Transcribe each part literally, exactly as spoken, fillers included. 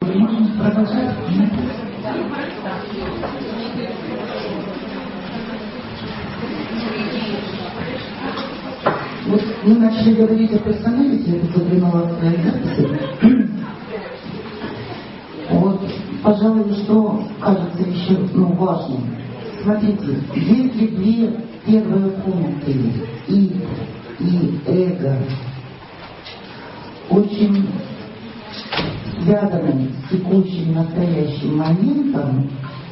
Можно продолжать? Вот мы начали говорить о персоналити, я тут заглянула в свои записи. Вот, пожалуй, что кажется еще ну, важным. Смотрите, если две первые функции и, и эго очень связаны с текущим настоящим моментом,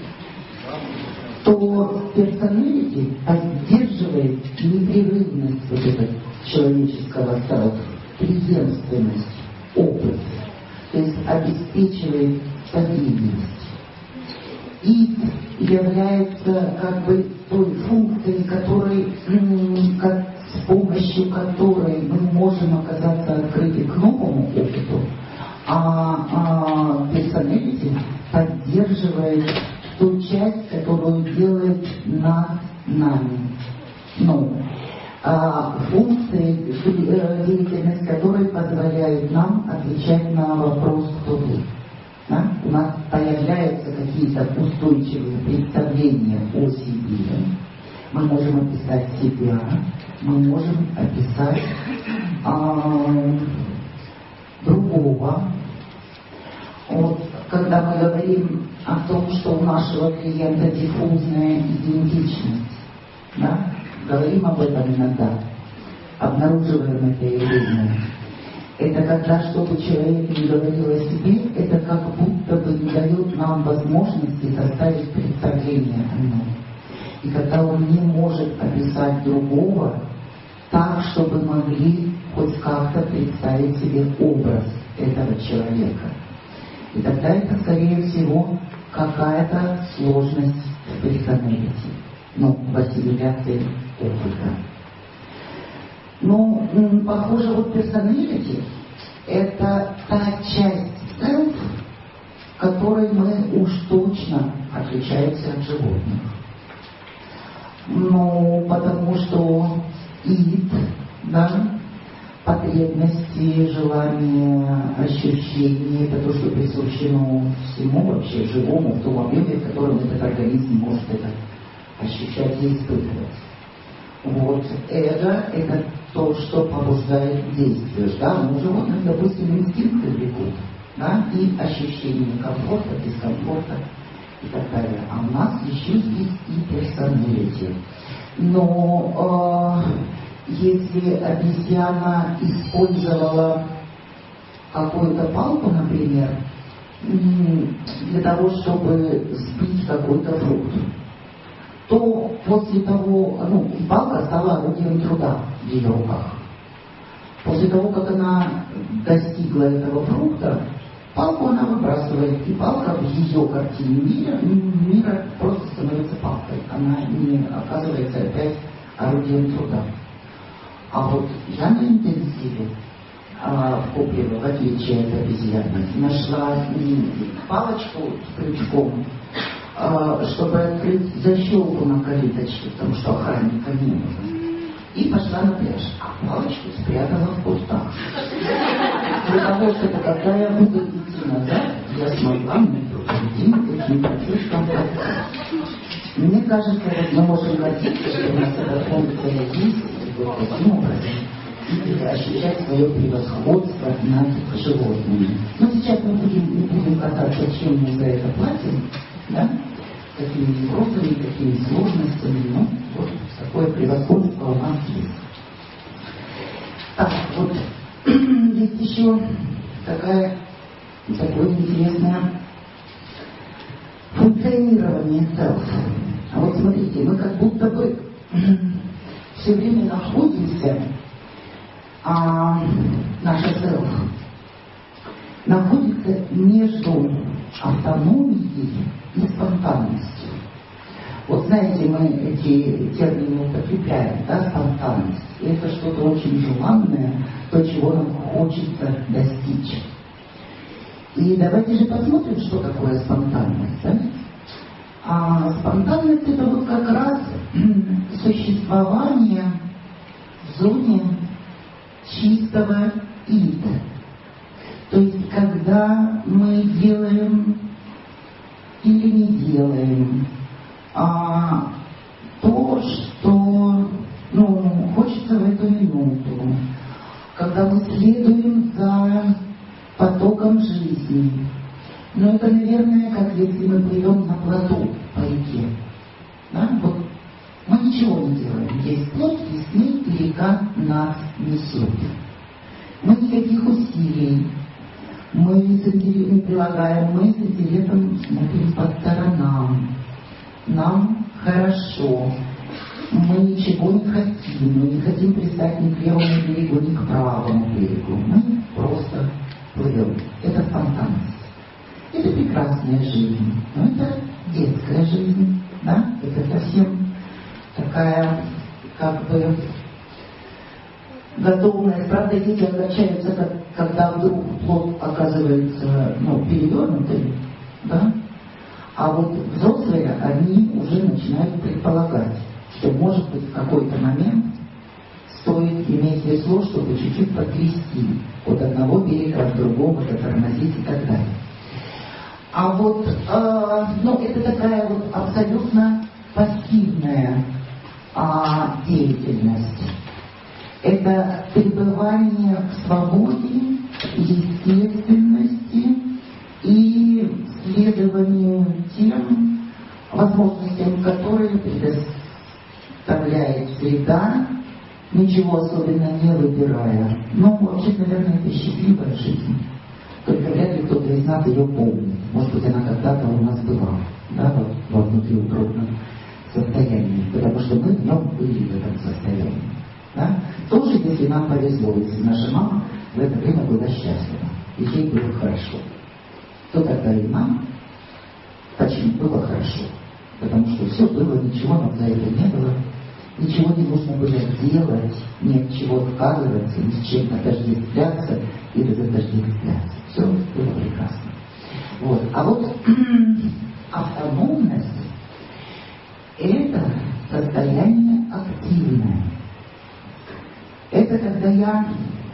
то персоналити поддерживает непрерывность вот этого человеческого селфа, преемственность, опыт, то есть обеспечивает стабильность. И является как бы той функцией, которой, как, с помощью которой мы можем оказаться открыты к новому опыту, а, а персоналити поддерживает ту часть, которую делает нас нами. Ну, а функции, деятельность которой позволяет нам отвечать на вопрос «Кто вы?». Да? У нас появляются какие-то устойчивые представления о себе. Мы можем описать себя, мы можем описать а, другого. Вот, когда мы говорим о том, что у нашего клиента диффузная идентичность, да? Говорим об этом иногда, обнаруживаем это явление. Это когда, чтобы человек не говорил о себе, это как будто бы не дает нам возможности составить представление о нем. И когда он не может описать другого так, чтобы могли хоть как-то представить себе образ этого человека. И тогда это, скорее всего, какая-то сложность в персоналити, ну, в ассимиляции опыта. Но, похоже, вот персоналити — это та часть селф, которой мы уж точно отличаемся от животных. Ну, потому что ид, да, потребности, желания, ощущения — это то, что присущено всему вообще живому, в том объеме, в котором этот организм может это ощущать и испытывать. Вот. Эго — это то, что побуждает действие. Да? У животных, допустим, инстинкты влекут, да? И ощущение комфорта, дискомфорта и так далее. А у нас еще есть и персоналити. Но э, если обезьяна использовала какую-то палку, например, для того, чтобы сбить какой-то фрукт, то после того, ну, палка стала орудием труда в ее руках. После того, как она достигла этого фрукта, палку она выбрасывает, и палка в ее картине мира, мира просто становится палкой. Она не оказывается опять орудием труда. А вот я на интенсиве а, в Коблево, в отличие от обезьяны, нашла палочку с крючком, чтобы открыть защелку на калиточке, потому что охранника не было. И пошла на пляж. А палочку спрятала в кустах. Для того, чтобы когда я буду идти назад, я смогла мне идти каким-то слишком красивым. Мне кажется, вот мы можем гордиться, что у нас эта функция есть, вот таким образом, и ощущать свое превосходство над животными. Но сейчас мы будем, не будем касаться, чем мы за это платим, да? Какими неврозами, какими сложностями, ну, вот такое превосходство у нас есть. Так, вот есть еще такая, такое интересное функционирование селф. А вот смотрите, мы как будто бы все время находимся, а наша селф находится между автономией и спонтанностью. Вот знаете, мы эти термины употребляем, да, спонтанность. И это что-то очень желанное, то, чего нам хочется достичь. И давайте же посмотрим, что такое спонтанность, да? А спонтанность — это вот как раз существование в зоне чистого ид. То есть, когда мы делаем делаем а, то, что ну, хочется в эту минуту, когда мы следуем за потоком жизни. Но это, наверное, как если мы плывем на плоту по реке. Да? Вот мы ничего не делаем. Есть плот, есть мир, и река нас несет. Мы никаких усилий мы не прилагаем, мы с интеллектом смотрим по сторонам. Нам хорошо. Мы ничего не хотим. Мы не хотим пристать ни к левому берегу, ни к правому берегу. Мы просто плывем. Это спонтанность. Это прекрасная жизнь. Но это детская жизнь. Да? Это совсем такая, как бы, готовность. Правда, дети огорчаются, как, когда вдруг плод оказывается ну, перевернутым, да? А вот взрослые, они уже начинают предполагать, что, может быть, в какой-то момент стоит иметь весло, чтобы чуть-чуть подгрести от одного берега к другому, затормозить и так далее. А вот, э, ну, это такая вот абсолютно пассивная а, деятельность. Это пребывание в свободе, естественности и следованию тем возможностям, которые предоставляет среда, ничего особенно не выбирая. Но вообще, наверное, это счастливая жизнь. Только вряд ли кто-то из нас ее помнит. Может быть, она когда-то у нас была, да, вот, во внутриутробном состоянии, потому что мы в нем были в этом состоянии. Да? Тоже, если нам повезло, если наша мама в это время была счастлива, и ей было хорошо, то тогда и нам почему было хорошо. Потому что все было, ничего нам за это не было, ничего не нужно было делать, ни от чего отказываться, ни с чем отождествляться и разотождествляться. Все было прекрасно. Вот. А вот автономность – это состояние активное. Это когда я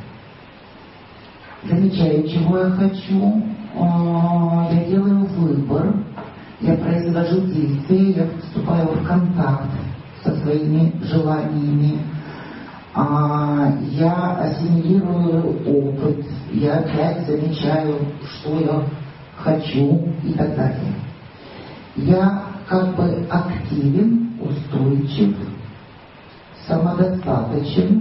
замечаю, чего я хочу, я делаю выбор, я произвожу действия, я вступаю в контакт со своими желаниями, я ассимилирую опыт, я опять замечаю, что я хочу и так далее. Я как бы активен, устойчив, самодостаточен.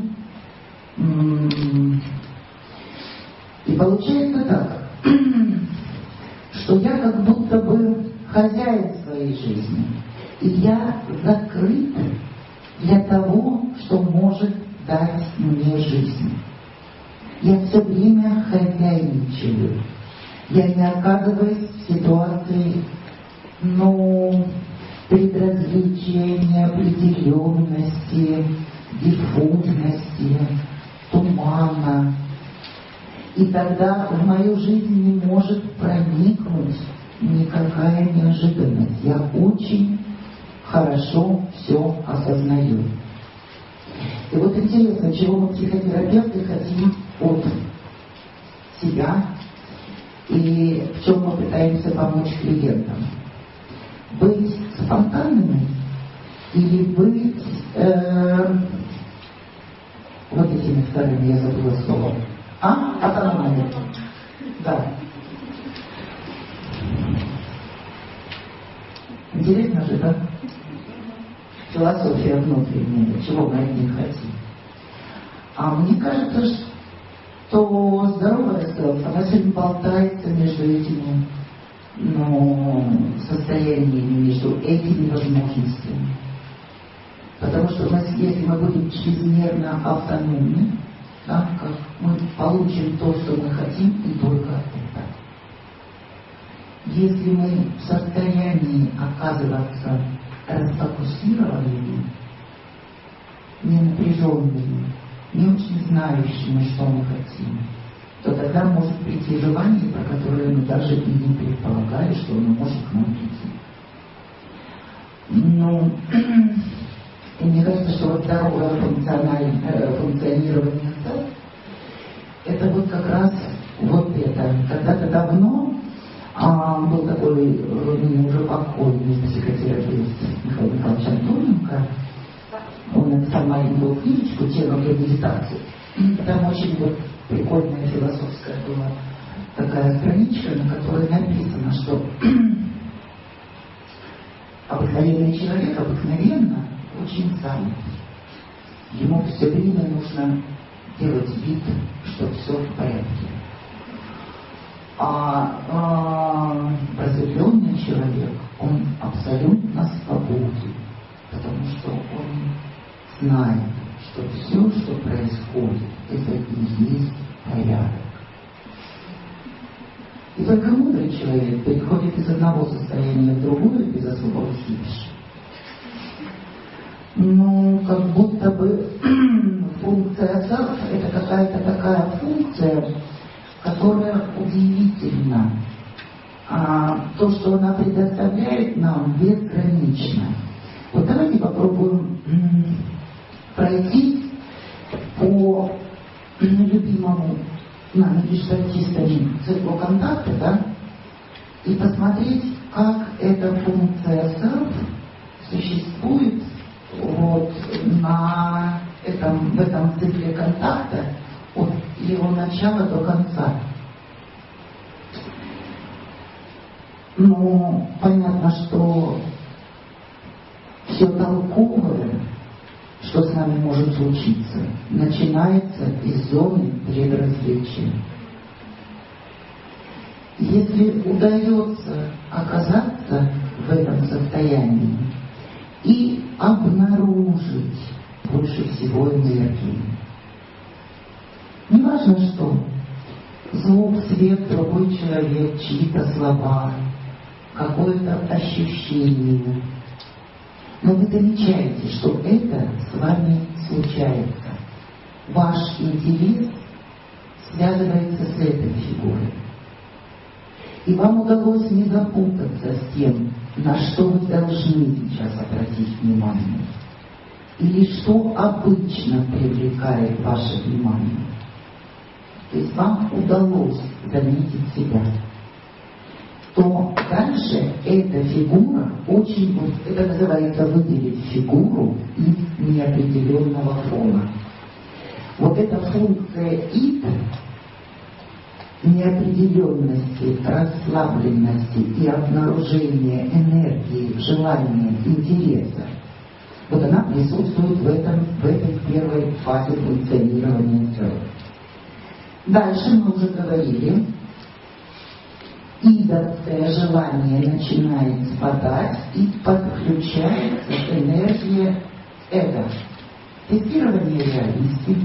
И получается так, что я как будто бы хозяин своей жизни. И я закрыт для того, что может дать мне жизнь. Я все время хозяйничаю. Я не оказываюсь в ситуации, ну, предразличия, неопределенности, диффузности, тумана. И тогда в мою жизнь не может проникнуть никакая неожиданность. Я очень хорошо все осознаю. И вот интересно, чего мы, психотерапевты, хотим от себя и в чем мы пытаемся помочь клиентам. Быть спонтанными или быть э, вот этими вторыми, я забыла слово. А? Автономными. Да. Интересно же, да? Философия внутренняя, чего мы от них хотим. А мне кажется, что здоровая селф, она сегодня болтается между этими ну, состояниями, между этими возможностями. Потому что у нас, если мы будем чрезмерно автономны, да, как мы получим то, что мы хотим, и только это. Если мы в состоянии оказываться расфокусированными, не напряженными, не очень знающими, что мы хотим, то тогда может прийти желание, про которое мы даже и не предполагали, что оно может к нам прийти. Ну, и мне кажется, что вот здоровое функционирование селф, это вот как раз вот это. Когда-то давно А, был такой э, уже покойный психотерапевт Михаил Михайлович Антоненко. Он написал маленькую книжечку «Тема для медитации». Там очень вот прикольная философская была такая страничка, на которой написано, что обыкновенный человек обыкновенно очень занят. Ему все время нужно делать вид, что все в порядке. А, а просветленный человек, он абсолютно свободен, потому что он знает, что все, что происходит, это и есть порядок. И только мудрый человек переходит из одного состояния в другое без особого хища. Ну, как будто бы функция селф — это какая-то такая функция, которая удивительна. А то, что она предоставляет нам, безгранично. Вот давайте попробуем м- пройти по любимому нами гештальтистами циклу контакта, да, и посмотреть, как эта функция селф существует вот на этом, в этом цикле контакта от его начала до конца. Но понятно, что все толковое, что с нами может случиться, начинается из зоны предразличия. Если удается оказаться в этом состоянии и обнаружить больше всего энергии, неважно что, звук, свет, другой человек, чьи-то слова, какое-то ощущение, но вы замечаете, что это с вами случается. Ваш интерес связывается с этой фигурой. И вам удалось не запутаться с тем, на что вы должны сейчас обратить внимание. Или что обычно привлекает ваше внимание. То есть вам удалось заметить себя. То дальше эта фигура очень, это называется выделить фигуру из неопределенного фона. Вот эта функция ид, неопределенности, расслабленности и обнаружения энергии, желания, интереса, вот она присутствует в, этом, в этой первой фазе функционирования тела. Дальше мы уже говорили, идовское желание начинает спадать и подключается энергия эго. Тестирование реальности,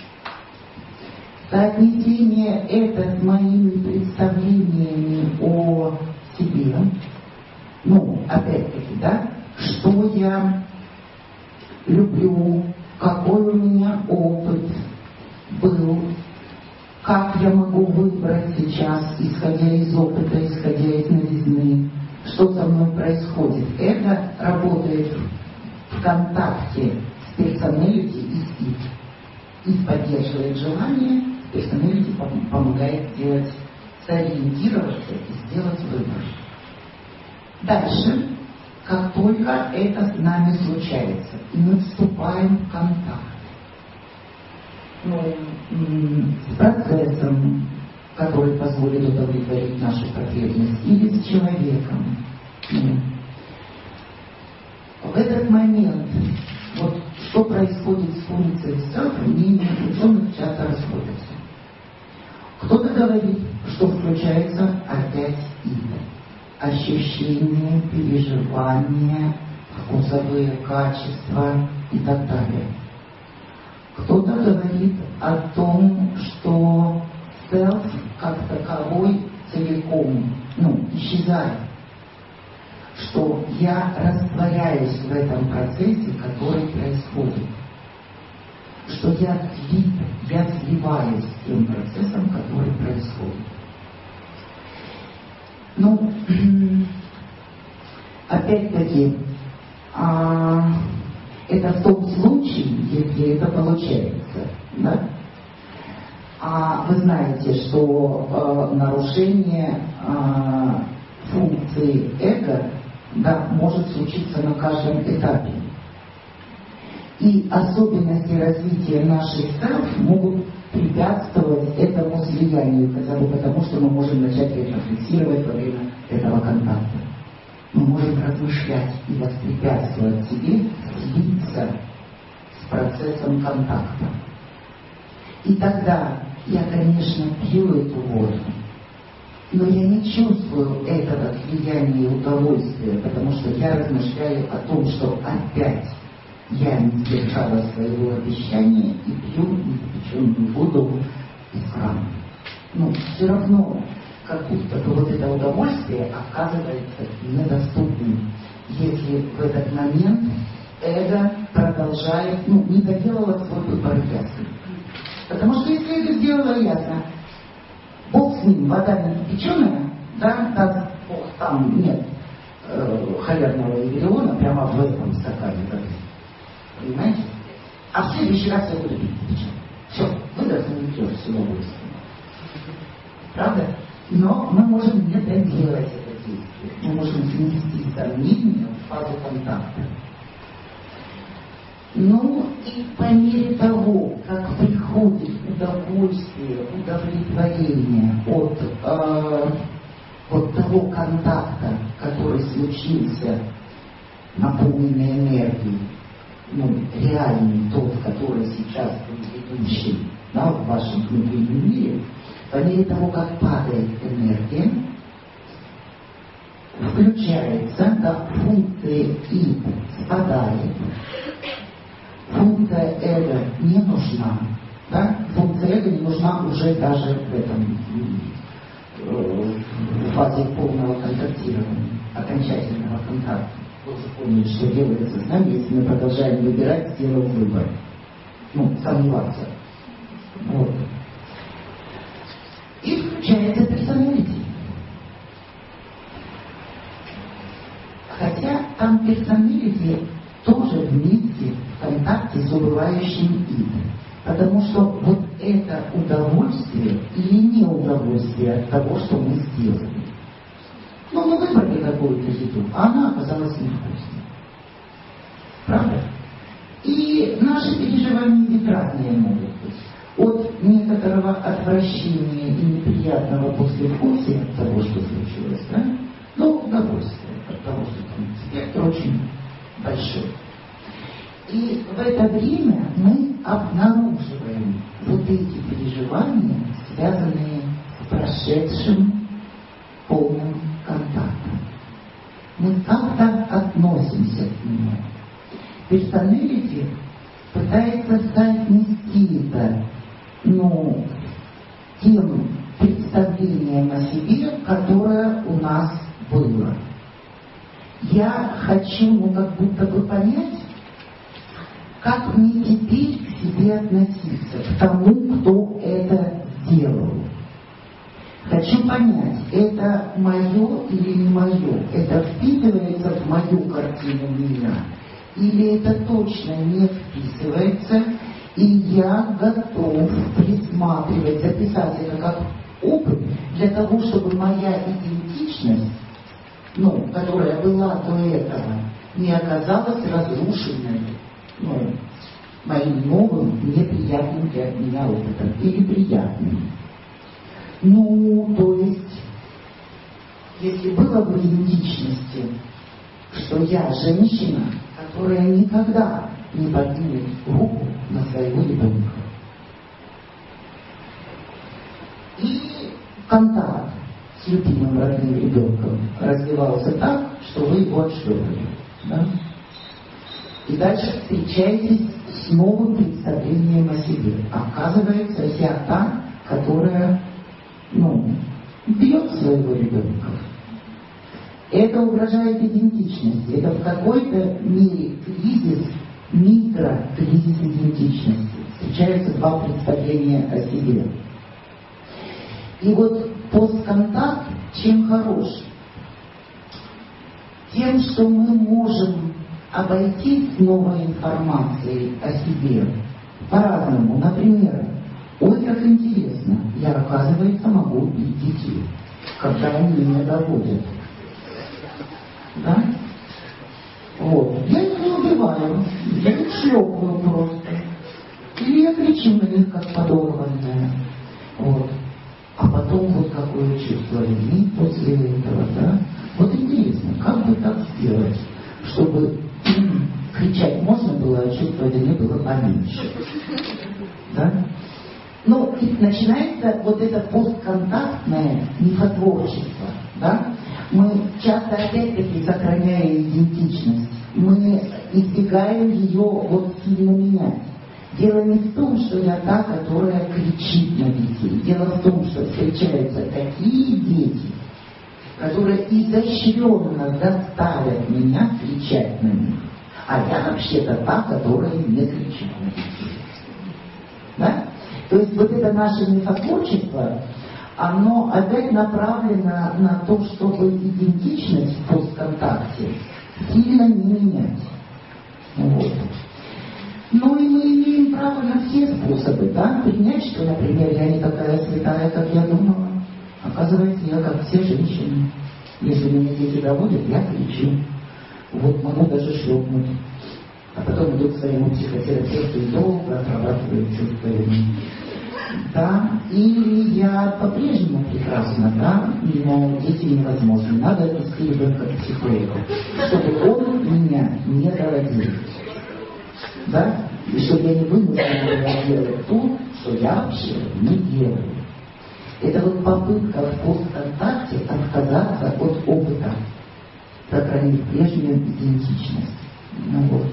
соотнесение это с моими представлениями о себе. Ну, опять-таки, да, что я люблю, какой у меня опыт был, как я могу выбрать сейчас, исходя из опыта, исходя из новизны, что со мной происходит. Это работает в контакте с персоналити и с ид. Ид поддерживает желание, персоналити помогает сделать, сориентироваться и сделать выбор. Дальше, как только это с нами случается, и мы вступаем в контакт, ну, с процессом, который позволит удовлетворить нашу потребность, или с человеком. В этот момент, вот что происходит с функцией селф, мнения ученых часто расходятся. Кто-то говорит, что включается опять иго. Ощущения, переживания, вкусовые качества и так далее. Кто-то говорит о том, что селф как таковой целиком, ну, исчезает. Что я растворяюсь в этом процессе, который происходит. Что я слип, я сливаюсь с тем процессом, который происходит. Ну, опять-таки, а, это в том случае, если это получается, да? А вы знаете, что э, нарушение э, функции эго, да, может случиться на каждом этапе. И особенности развития наших селф могут препятствовать этому слиянию, хотя бы потому, что мы можем начать рефлексировать во время этого контакта. Мы можем размышлять и воспрепятствовать себе слиться с процессом контакта. И тогда я, конечно, пью эту воду, но я не чувствую этого слияния и удовольствия, потому что я размышляю о том, что опять я не сдержала своего обещания и пью некипяченую воду из крана. Но все равно, как будто бы вот это удовольствие оказывается недоступным, если в этот момент эго продолжает, ну, не доделало свой выбор ясно. Потому что если это сделала ясно, Бог с ним, вода не кипяченая, да, да, Бог там нет э, холерного Евангелиона прямо в этом стакане, да, понимаете? А в следующий раз я буду пить кипяченую. Все, выдохнули с удовольствием. Правда? Но мы можем не доделать это действие. Мы можем внести сомнения в фазу контакта. Ну и по мере того, как приходит удовольствие, удовлетворение от, э, от того контакта, который случился, наполненный энергией, ну, реальный тот, который сейчас предыдущий, да, в вашем внутреннем мире, по мере того, как падает энергия, включается, да, функция И спадает. Функция эго не нужна. Да? Функция эго не нужна уже даже в этом э, в фазе полного контактирования, окончательного контакта. Вы уже помните, что делается с нами, если мы продолжаем выбирать, сделав выбор. Ну, сомневаться. Вот. И включается персоналити. Хотя там персоналити тоже вместе в контакте с убывающим «и». Потому что вот это удовольствие или неудовольствие от того, что мы сделали. Ну, мы выбрали какую-то еду, а она оказалась невкусной. Правда? И наши переживания ведь разные могут быть. От некоторого отвращения и неприятного послевкусия от того, что случилось, да, до удовольствия от того, что там спектр очень большой. И в это время мы обнаруживаем вот эти переживания, связанные с прошедшим полным контактом. Мы как-то относимся к нему. Персоналити пытается соотнести это, ну, тем представлением о себе, которое у нас было. Я хочу, ну, как будто бы понять, как мне теперь к себе относиться, к тому, кто это сделал. Хочу понять, это мое или не мое, это вписывается в мою картину мира, или это точно не вписывается, и я готов присматривать, записать это как опыт для того, чтобы моя идентичность, ну, которая была до этого, не оказалась разрушенной, ну, моим новым, неприятным для меня опытом, или приятным. Ну, то есть, если было в идентичности, что я женщина, которая никогда не поднимет руку на своего ребенка. И контакт с любимым родным ребенком развивался так, что вы его отшлепали. Да? И дальше встречаетесь с новым представлением о себе. Оказывается, я та, которая, ну, бьет своего ребенка. Это угрожает идентичности. Это в какой-то мере кризис, микрокризис идентичности. Встречаются два представления о себе. И вот постконтакт чем хорош? Тем, что мы можем обойтись новой информацией о себе по-разному. Например, Ой, как интересно, я, оказывается, могу убить детей, когда они меня доводят. Да? Вот. Я их не убиваю, я их шлепаю просто. Или я кричу на них, как подорванная. Вот. А потом вот какое чувство вины после этого, да? Вот интересно, как бы так сделать, чтобы кричать можно было, а чувство вины было поменьше. Да? Ну, и начинается вот это постконтактное мифотворчество, да? Мы часто опять-таки, сохраняя идентичность, мы избегаем ее вот сильно менять. Дело не в том, что я та, которая кричит на детей. Дело в том, что встречаются такие дети, которые изощренно заставят меня кричать на них. А я вообще-то та, которая не кричит на детей. Да? То есть вот это наше мифотворчество, оно опять направлено на то, чтобы идентичность в постконтакте сильно не менять. Вот. Ну и мы имеем право на все способы, да, принять, что, например, я не такая святая, как я думала. Оказывается, я как все женщины. Если меня дети доводят, я кричу. Вот могу даже шлепнуть. А потом иду к своему психотерапевту и долго отрабатываю чувство вины. Да, или я по-прежнему прекрасна, да, но дети невозможны. Надо отвести ребенка к психологу, чтобы он меня не доводил. Да? И чтобы я не вынуждена делать то, что я вообще не делаю. Это вот попытка в постконтакте отказаться от опыта, сохранить прежнюю идентичность. Ну, вот.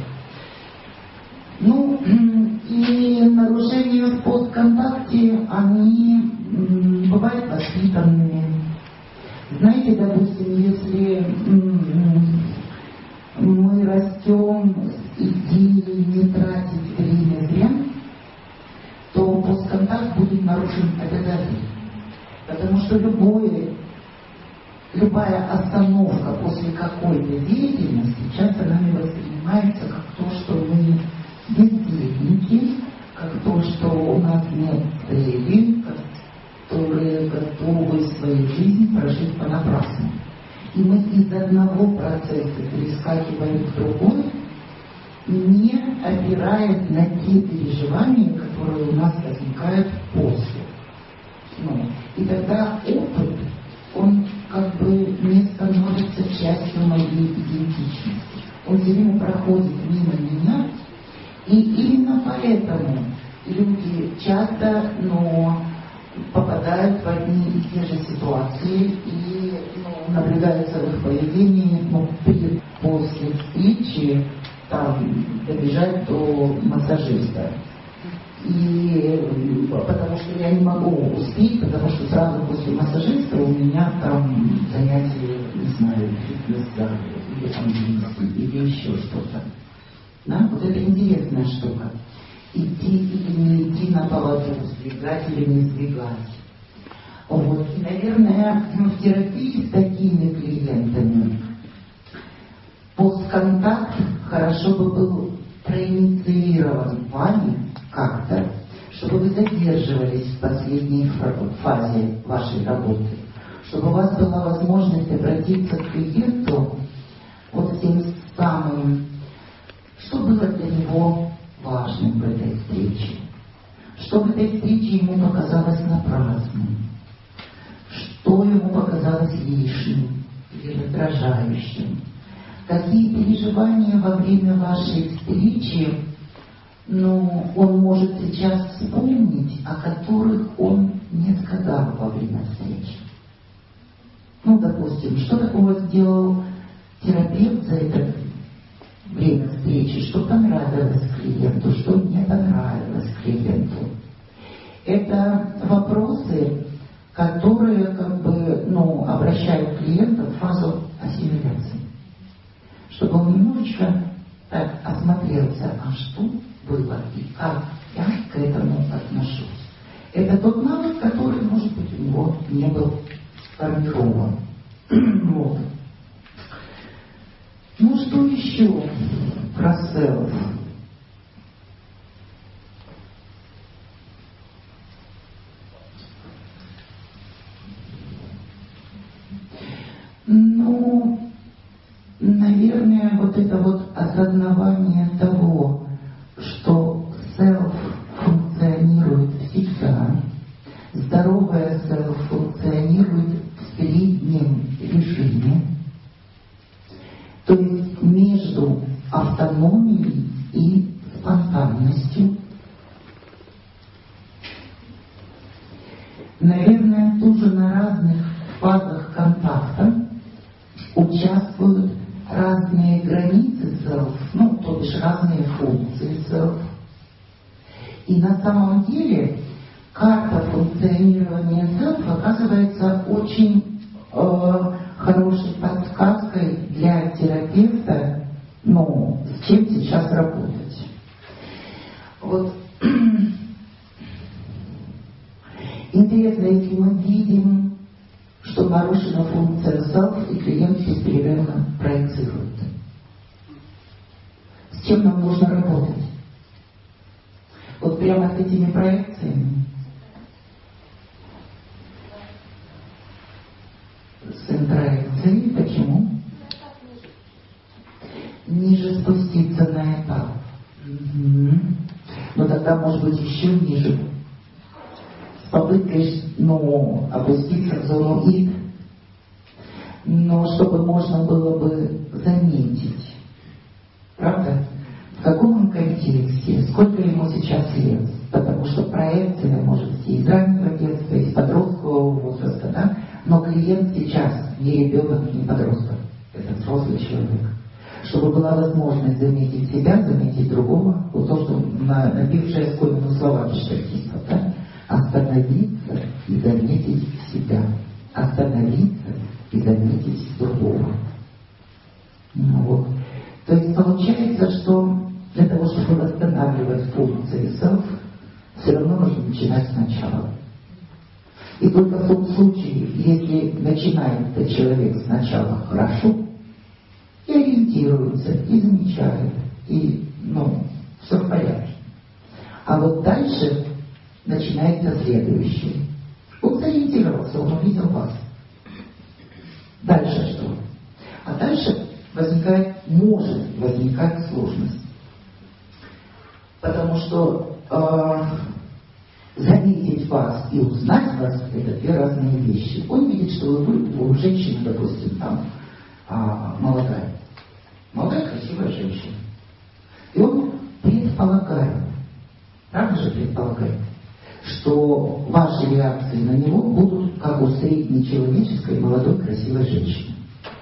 Ну, и нарушения в постконтакте, они бывают воспитанными. Знаете, допустим, если мы растем с идеей не тратить время зря, то постконтакт будет нарушен обязательно. Потому что любое, любая остановка после какой-то деятельности часто нами воспринимается как то, что мы бездельники, как то, что у нас нет цели, которые готовы свою жизнь прожить понапрасну. И мы из одного процесса перескакиваем в другой, не опираясь на те переживания, которые у нас возникают после. Ну, и тогда опыт, он как бы не становится частью моей идентичности. Он все время проходит мимо меня, и именно поэтому люди часто, но попадают в одни и те же ситуации и ну, наблюдается в их поведении, ну, при, после встречи там добежать до массажиста. И потому что я не могу успеть, потому что сразу после массажиста у меня там занятия, не знаю, фитнес-зал, или английский, или еще что-то. Да? Вот это интересная штука. Идти или не идти на поводу, сдвигать или не сдвигать. Вот. И, наверное, в терапии с такими клиентами постконтакт хорошо бы был проинициирован вами как-то, чтобы вы задерживались в последней фазе вашей работы, чтобы у вас была возможность обратиться к клиенту вот с тем самым, что было для него важным в этой встрече, что в этой встрече ему показалось напрасным, что ему показалось лишним или раздражающим, какие переживания во время вашей встречи, ну, он может сейчас вспомнить, о которых он не сказал во время встречи. Ну, допустим, что такого сделал терапевт за это время встречи, что понравилось клиенту, что не понравилось клиенту. Это вопросы, которые как бы, ну, обращают клиента в фазу ассимиляции. Чтобы он немножечко так осмотрелся, а что было и как я к этому отношусь. Это тот навык, который, может быть, у него не был сформирован. Вот. Ну что еще про селф? главное вот это вот осознавание того, что self функционирует всегда, здоровое self функционирует в среднем режиме, то есть между автономией и спонтанностью. Наверное, тоже на разных фазах контакта участвуют разные границы self, ну, то бишь разные функции self. И на самом деле карта функционирования self оказывается очень э, хорошей подсказкой для терапевта, ну, с чем сейчас работать. Вот интересно, если мы видим, что нарушена функция self, и клиент беспрерывно проецирует. С чем нам нужно работать? Вот прямо с этими проекциями. С интроекцией. Почему? Ниже спуститься на этап. Угу. Но тогда, может быть, еще ниже. С попыткой, ну, опуститься в зону ид. Но чтобы можно было бы заметить. Правда? В каком он контексте, сколько ему сейчас лет, потому что проекция может идти из раннего детства, из подросткового возраста, да? Но клиент сейчас не ребенок, не подросток, это взрослый человек. Чтобы была возможность заметить себя, заметить другого, вот то, что на, набившее сколько словами штатистов, да? Остановиться и заметить себя, остановиться и заметить другого. Ну, вот. То есть получается, что для того, чтобы восстанавливать функции self, все равно нужно начинать сначала. И только в том случае, если начинает этот человек сначала хорошо, и ориентируется, и замечает, и, ну, все в порядке. А вот дальше начинается следующее. Он сориентировался, он увидел вас. Дальше что? А дальше возникает, может возникать сложность. Потому что э, заметить вас и узнать вас — это две разные вещи. Он видит, что вы, вы женщина, допустим, там, э, молодая. Молодая, красивая женщина. И он предполагает, правда же предполагает, что ваши реакции на него будут как у среднечеловеческой молодой красивой женщины.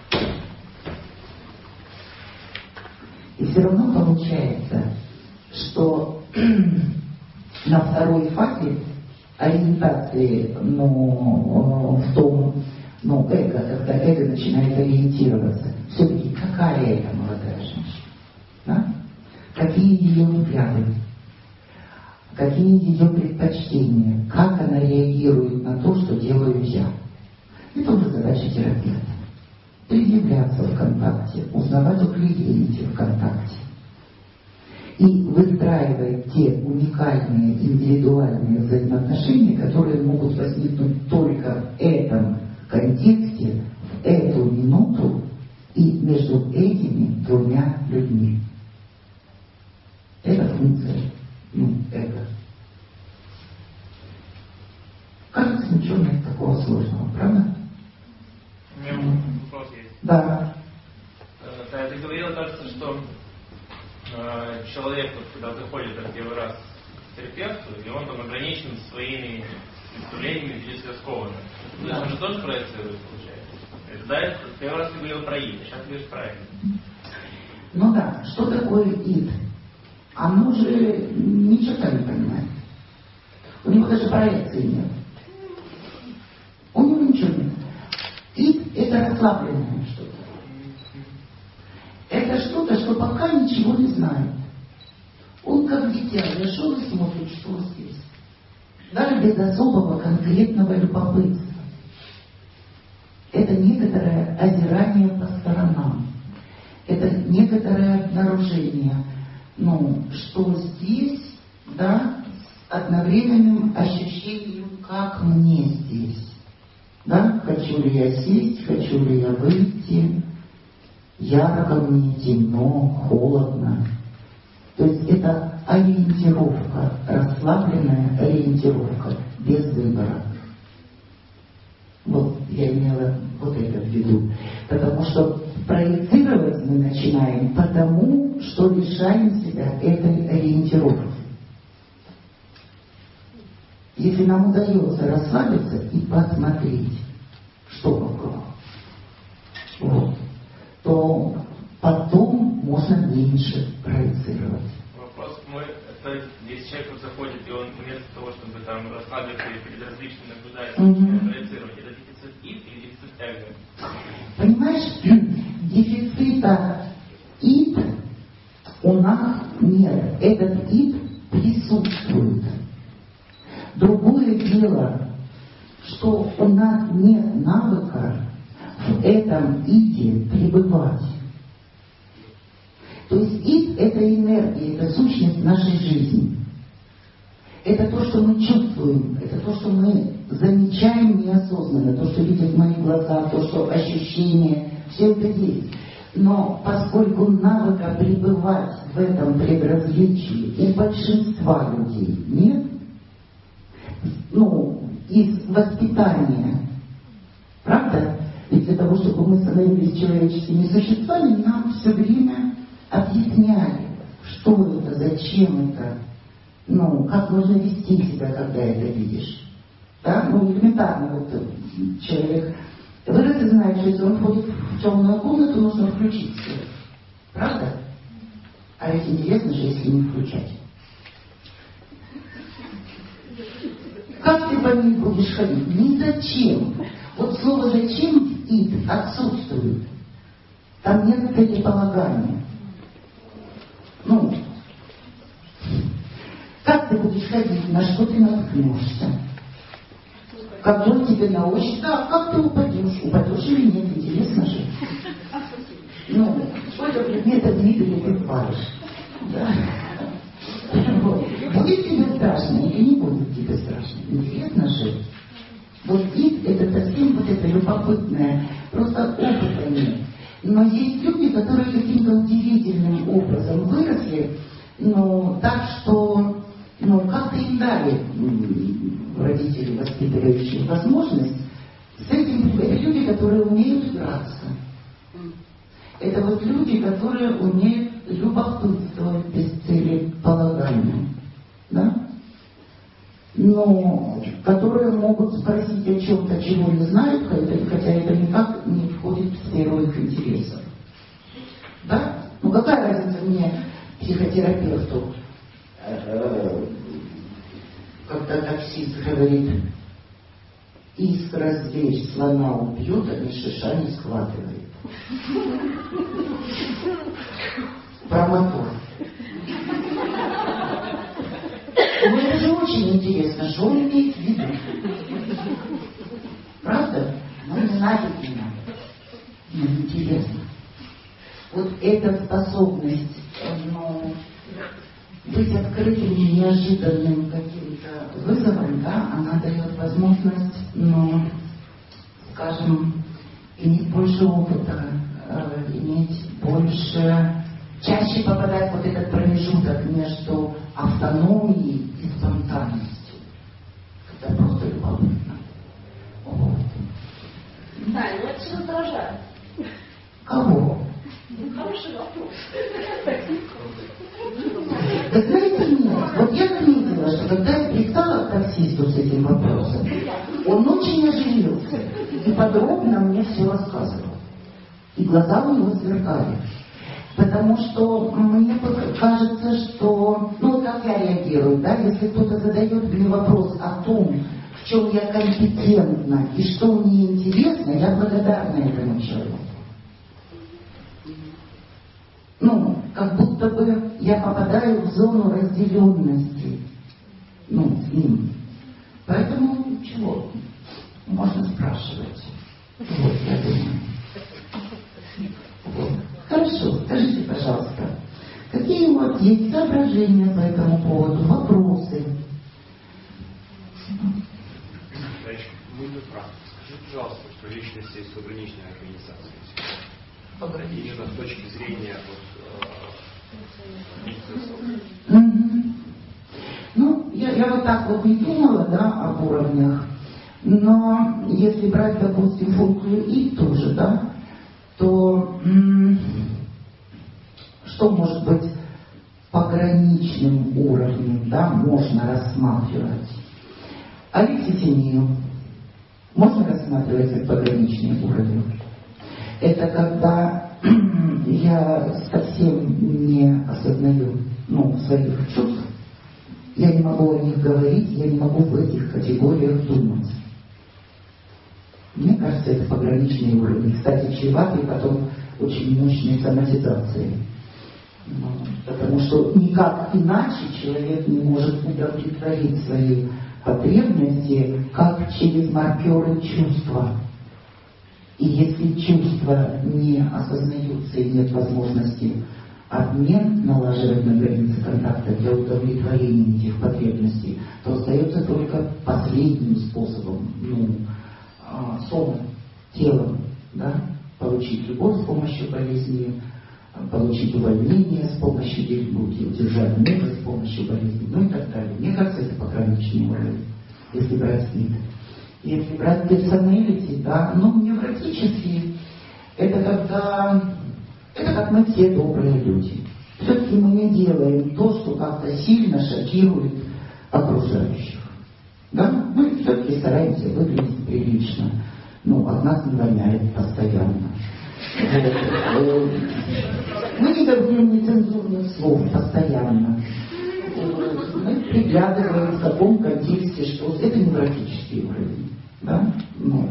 И все равно получается, что на второй фазе ориентации, ну, в том, ну, эго, когда эго начинает ориентироваться, все-таки какая это молодая женщина? Да? Какие ее взгляды? Какие ее предпочтения? Как она реагирует на то, что делаю я? Это уже задача терапевта. Предъявляться в контакте, узнавать у клиента в контакте. И выстраивать те уникальные, индивидуальные взаимоотношения, которые могут возникнуть только в этом контексте, в эту минуту и между этими двумя людьми. Это функция, ну, эго. Кажется, ничего нет такого сложного, правда? У меня вопрос есть. Да. Да, ты говорила, кажется, что э, человек, вот, когда заходит в первый раз к терапевту, и он там ограничен своими представлениями, здесь скованы. То есть он же тоже проецирует, получается. Да, это первый раз ты говорил про ид, сейчас ты говоришь про эго. Ну да, что такое ид? Оно же ни черта не понимает. У него даже проекции нет. У него ничего нет. Ид — это расслабленное что-то. Это что-то, что пока ничего не знает. Он как дитя зашел и смотрит, что здесь. Даже без особого конкретного любопытства. Это некоторое озирание по сторонам. Это некоторое обнаружение, ну, что здесь, да, с одновременным ощущением, как мне здесь. Да, хочу ли я сесть, хочу ли я выйти. ярко мне, темно, холодно. То есть это ориентировка, расслабленная ориентировка, без выбора. Вот я имела вот это в виду. Потому что проецировать мы начинаем потому, что лишаем себя этой ориентировки. Если нам удается расслабиться и посмотреть, что вокруг, вот, то потом можно меньше проецировать. Вопрос мой, это если человек заходит, и он вместо того, чтобы там расслабиться и перед различными наблюдать, mm-hmm. проецировать, это дефицит ид или дефицит эго? Понимаешь, дефицита ид у нас нет. Этот ид присутствует. Другое дело, что у нас нет навыка в этом иде пребывать. То есть ид — это энергия, это сущность нашей жизни. Это то, что мы чувствуем, это то, что мы замечаем неосознанно, то, что видят мои глаза, то, что ощущения, все это есть. Но поскольку навыка пребывать в этом предразличии у большинства людей нет, ну, из воспитания, правда? Ведь для того, чтобы мы становились человеческими существами, нам все время объясняли, что это, зачем это, ну, как нужно вести себя, когда это видишь. Да? Ну, элементарно, вот человек вырос и знает, что если он входит в темную комнату, нужно включить свет. Правда? А ведь интересно же, если не включать. Как ты по ней будешь ходить? Ни зачем. Вот слово «зачем» и отсутствует. Там нет целеполагания. Ну, как ты будешь ходить, на что ты наткнешься? Какой тебе на ощупь? Да, как ты упадешь? Упадешь или нет? Интересно же. Ну, сколько предметов двигали ты спаришь? Да. Вот. Будет тебе страшно или не будет тебе страшно? Интересно же. Вот ид — это совсем вот это любопытное, просто опыта нет. Но есть люди, которые каким-то удивительным образом выросли, ну, так что, ну, как-то им дали родители, воспитывающие возможность. С этим это люди, которые умеют играться. Это вот люди, которые умеют любопытствовать без целеполагания. Да? Но которые могут спросить о чем-то, чего не знают, хотя это никак не входит в сферу их интересов. Да? Ну какая разница мне, психотерапевту, когда таксист говорит: искра зверь слона убьет, а ни шиша не схватывает. Про мотор. Ну это же очень интересно, что он имеет в виду. Правда? Ну не знает меня. Ну, интересно. Вот эта способность, ну, быть открытым, неожиданным каким-то вызовом, да, она дает возможность, ну, скажем, иметь больше опыта, э, иметь больше, чаще попадать в вот этот промежуток между автономией и спонтанностью. Это просто любопытно. Вот. Да, ну это все раздражает. Кого? Хороший вопрос. Вы знаете, нет. Вот я заметила, что когда я пристала к таксисту с этим вопросом, он очень оживился и подробно мне все рассказывал. И глаза у него сверкали. Потому что мне кажется, что, ну как я реагирую, да, если кто-то задает мне вопрос о том, в чем я компетентна и что мне интересно, я благодарна этому человеку. Ну, как будто бы я попадаю в зону разделенности, ну, с ним. Поэтому, чего, можно спрашивать. Вот, я думаю. Вот. Хорошо, скажите, пожалуйста, какие у вас есть соображения по этому поводу, вопросы? Вы не правы. Скажите, пожалуйста, что личность есть ограниченная организация. именно с точки зрения вот, mm-hmm. Ну, я, я вот так вот не думала, да, об уровнях, но если брать, допустим, функцию И тоже, да, то м- что может быть пограничным уровнем, да, можно рассматривать? Алекситимию можно рассматривать как пограничный уровень. Это когда я совсем не осознаю, ну, своих чувств, я не могу о них говорить, я не могу в этих категориях думать. Мне кажется, это пограничный уровень. Кстати, чреватый потом очень мощной соматизацией. Потому что никак иначе человек не может удовлетворить свои потребности, как через маркеры чувства. И если чувства не осознаются и нет возможности обмен налаживать на границе контакта для удовлетворения этих потребностей, то остается только последним способом, ну, сомом, телом, да, получить любовь с помощью болезни, получить увольнение с помощью дерьмути, удержать мужа с помощью болезни, ну и так далее. Мне кажется, это пограничный уровень, если брать СНИД. Если брать персоналити, да, ну, невротические, это когда, это как мы все добрые люди. Все-таки мы не делаем то, что как-то сильно шокирует окружающих. Да? Мы все-таки стараемся выглядеть прилично. Ну, от нас не воняет постоянно. Мы не говорим нецензурных слов постоянно. Мы приглядываем в таком контексте, что это невротический уровень. Да? Ну.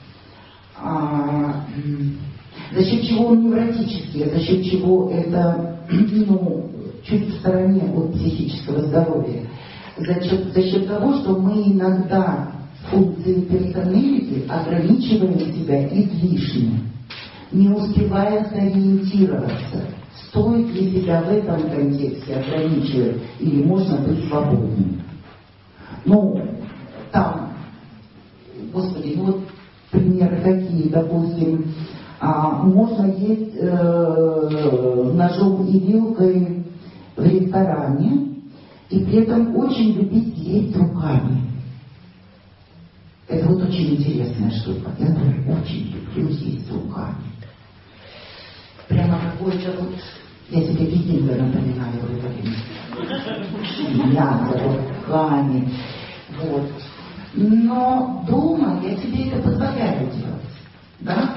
А, за счет чего он невротический, а за счет чего это, ну, чуть в стороне от психического здоровья. За счет, за счет того, что мы иногда функции персоналити ограничиваем себя излишне, не успевая сориентироваться, стоит ли себя в этом контексте ограничивать или можно быть свободным. Ну, там, господи, ну вот примеры такие, допустим, а, можно есть э, ножом и вилкой в ресторане и при этом очень любить есть руками. Это вот очень интересная штука. Я, например, очень люблю есть руками. Прямо какой-то вот, я себе викинга напоминаю в это время. Мясо руками. Вот. Но дома я себе это позволяю делать. Да?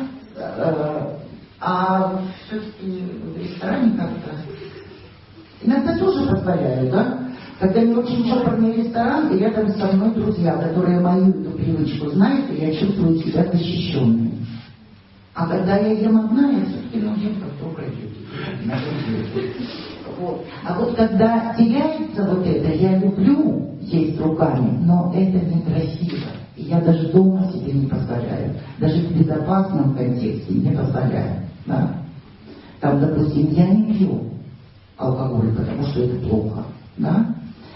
А все-таки в ресторане как-то иногда тоже позволяю, да? Когда не очень чопорный ресторан, и рядом со мной друзья, которые мою эту привычку знают, и я чувствую себя защищенной. А когда я ем одна, я все-таки ну, ем как добрые люди. Вот. А вот когда теряется вот это, я люблю есть руками, но это некрасиво. И я даже дома себе не позволяю. Даже в безопасном контексте не позволяю. Да? Там, допустим, я не пью алкоголь, потому что это плохо. Да?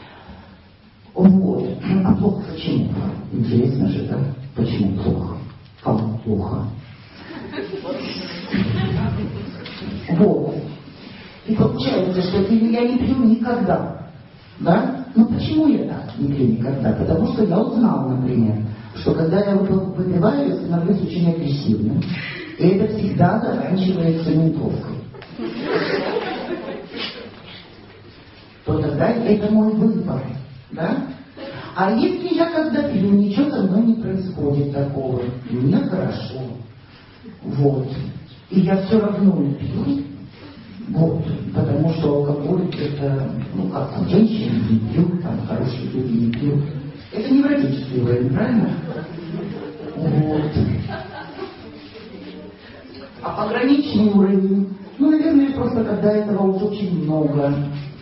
Вот. А плохо почему? Интересно же, да? Почему плохо? Кому плохо? Вот. И получается, что я не пью никогда. Да? Ну почему я так не пью никогда? Потому что я узнал, например, что когда я выпиваю, я становлюсь очень агрессивным. И это всегда заканчивается ментовкой. То тогда это мой выбор. Да? А если я когда пью, ничего со мной не происходит такого. Мне хорошо. Вот. И я все равно не пью. Вот. Потому что алкоголь это, ну как там, женщины не пьют, там хорошие люди не пьют. Это невротический уровень, правильно? Вот. А пограничный уровень, ну, наверное, просто когда этого уже очень много.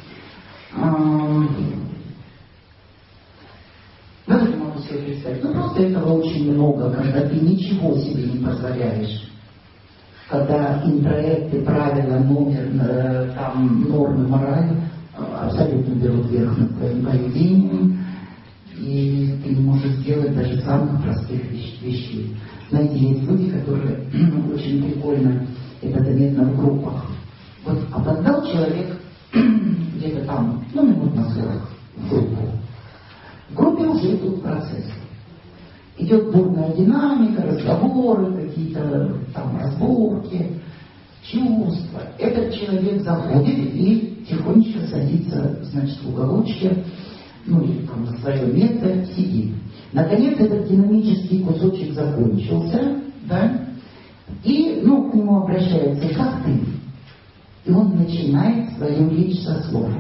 Даже не могу себе представить. Ну, просто этого очень много, когда ты ничего себе не позволяешь. Когда интроекты, правила, номер, там, нормы, мораль абсолютно берут верх над твоим поведением, и ты не можешь сделать даже самых простых вещей. Знаете, есть люди, которые очень прикольно это заметно в группах. Вот опоздал человек где-то там, ну, минут на сорок в группу. В группе уже идут процессы. Идет бурная динамика, разговоры, какие-то там разборки, чувства. Этот человек заходит и тихонечко садится, значит, в уголочке, ну или там на свое место сидит. Наконец этот динамический кусочек закончился, да, и, ну, к нему обращается: как ты? И он начинает свою речь со слов: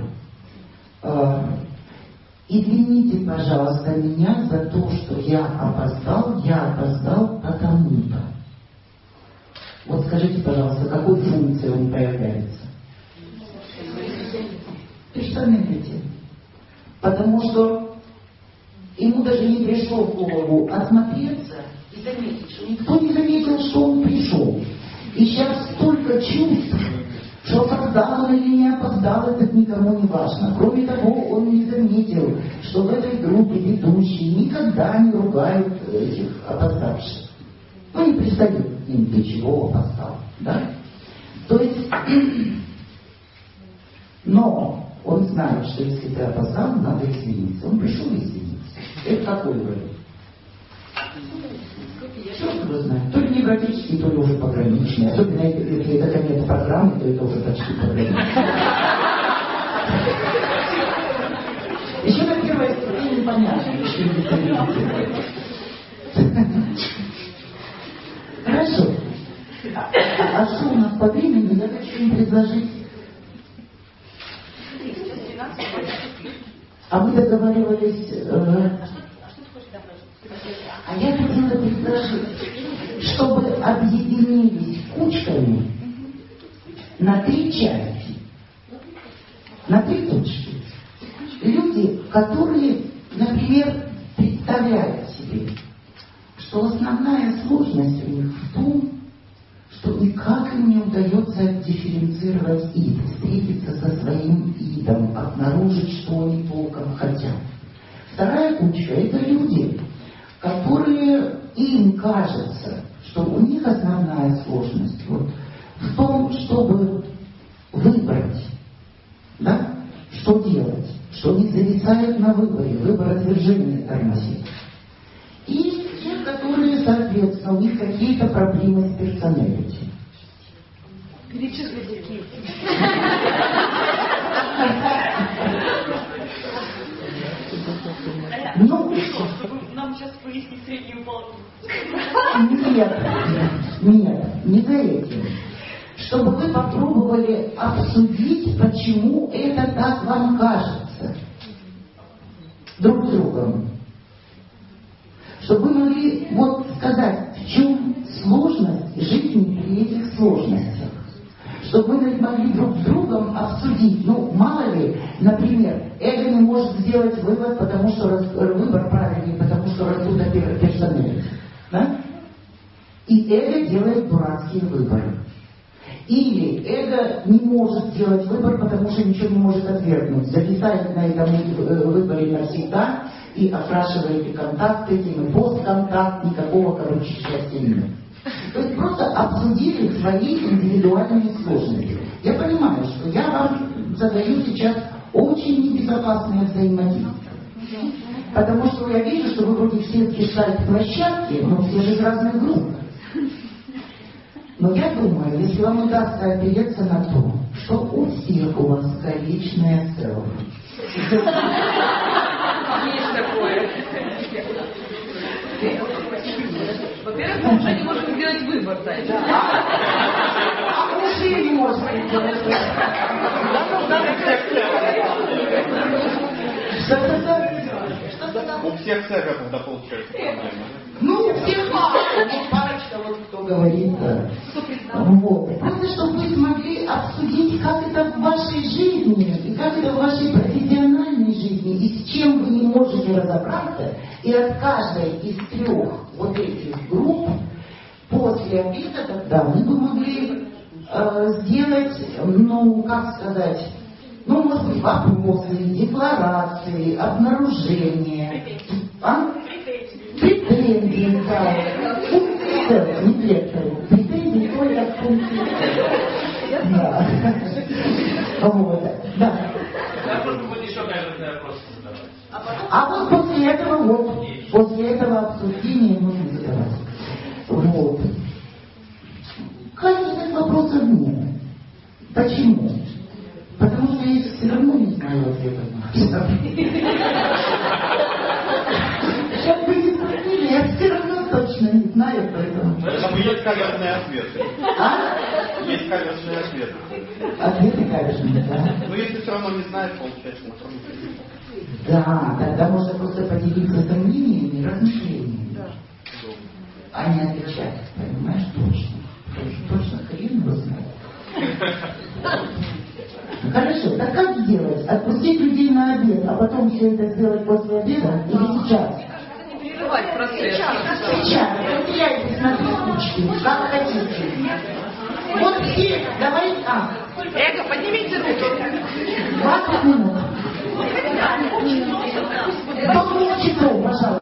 извините, пожалуйста, меня за то, что я опоздал, я опоздал потому-то. Вот скажите, пожалуйста, какой функцией он появляется? Персоналити. Потому что ему даже не пришло в голову осмотреться и заметить, что никто не заметил, что он пришел. И сейчас столько чувств, что опоздал он или не опоздал, это никому не важно. Кроме того, он не заметил, что в этой группе ведущие никогда не ругают этих опоздавших. Ну, не пристают к ним, для чего опоздал. Да? То есть, но он знает, что если ты опоздал, надо извиниться. Он пришел извиниться. Это какой вариант? Что кто знает? То ли невротический, то ли уже пограничный. Особенно если это конец программы, то это уже почти пограничный. Еще на первой ступени непонятно, что это. Хорошо. А, а что у нас по времени? Я хочу им предложить. А вы договаривались... Э... А я хотела предложить, чтобы объединились кучками на три части, на три точки. Люди, которые, например, представляют себе, что основная сложность у них в том, что никак им не удается дифференцировать ид, встретиться со своим идом, обнаружить, что они толком хотят. Вторая кучка — это люди, которые, им кажется, что у них основная сложность вот в том, чтобы выбрать, да, что делать, что они зависают на выборе, выбор отвержения тормозит. И те, которые, соответственно, у них какие-то проблемы с персоналити. Перечислите какие. Ну, чтобы нам сейчас выяснить среднюю палку. Нет, нет, не за этим. Чтобы вы попробовали обсудить, почему это так вам кажется. Друг с другом. Чтобы вы могли вот сказать, в чем сложность жизни при этих сложностях. Чтобы вы могли друг с другом обсудить. Ну, мало ли, например, эго не может сделать вывод, потому что раз, выбор правильный, потому что рассудок персоналити. Да? И эго делает дурацкие выборы. Или эго не может сделать выбор, потому что ничего не может отвергнуть. Зависает на этом выборе навсегда и окрашивает и контакт этим, и постконтакт, никакого, короче, счастья нет. То есть просто обсудили свои индивидуальные сложности. Я понимаю, что я вам задаю сейчас очень небезопасные взаимодействия. Потому что я вижу, что вы вроде все в площадке, но все же из разных групп. Но я думаю, если вам удастся опереться на то, что у всех у вас конечная целая. Есть такое. Во-первых, мы уже не можем сделать выбор, да? А мы уже не можем сделать выбор. У всех с эго тогда получается проблема. Ну, у всех парочка, вот кто говорит. Вот. Просто чтобы вы смогли обсудить, как это в вашей жизни, и как это в вашей профессиональной жизни, и с чем вы не можете разобраться, и от каждой из трех вот этих групп после обеда тогда мы бы могли э, сделать, ну, как сказать, ну, может быть, вопросы, декларации, обнаружения, а? Претензии, да. Не лектору. Претензии какой-то пункт. Да. Вот. Да. Да, просто будет еще, наверное, вопросы задавать. А вот после этого, вот, после этого обсуждения нужно задавать. Вот. Конечно, вопросов нет. Почему? Потому что я все равно не знаю ответа на все. Сейчас бы не спросили, я все равно точно не знаю, поэтому... Там есть каверзные ответы. А? Есть каверзные ответы. Ответы каверзные, да? Но если все равно не знаешь, получается, Да, тогда можно просто поделиться сомнениями и размышлениями. Да. А не отвечать, понимаешь, точно. Точно хрен его знает. Хорошо, так как сделать? Отпустить людей на обед, а потом все это сделать после обеда или сейчас? Не прерывать процесс. Сейчас, разделяйтесь на три кучки, как хотите. Вот все, давай, а, Эго, поднимите руки. двадцать минут.